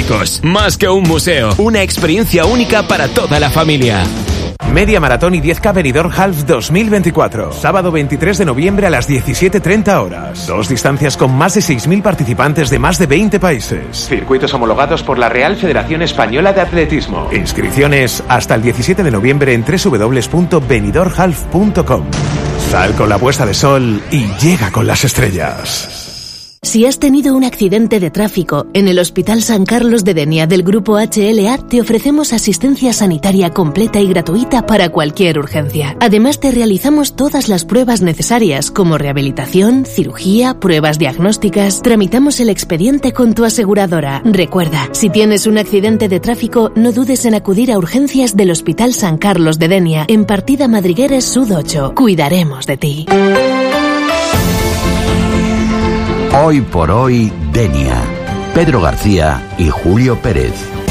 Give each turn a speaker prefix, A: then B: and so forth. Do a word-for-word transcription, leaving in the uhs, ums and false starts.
A: Clásicos, más que un museo, una experiencia única para toda la familia.
B: Media Maratón y diez K Benidorm Half dos mil veinticuatro. Sábado veintitrés de noviembre a las diecisiete treinta horas. Dos distancias con más de seis mil participantes de más de veinte países. Circuitos homologados por la Real Federación Española de Atletismo. Inscripciones hasta el diecisiete de noviembre en doble u doble u doble u punto benidorm half punto com. Sal con la puesta de sol y llega con las estrellas.
C: Si has tenido un accidente de tráfico, en el Hospital San Carlos de Denia del Grupo H L A te ofrecemos asistencia sanitaria completa y gratuita para cualquier urgencia. Además te realizamos todas las pruebas necesarias como rehabilitación, cirugía, pruebas diagnósticas. Tramitamos el expediente con tu aseguradora. Recuerda, si tienes un accidente de tráfico, no dudes en acudir a urgencias del Hospital San Carlos de Denia en Partida Madrigueres Sud ocho. Cuidaremos de ti.
D: Hoy por hoy, Denia. Pedro García y Julio Pérez.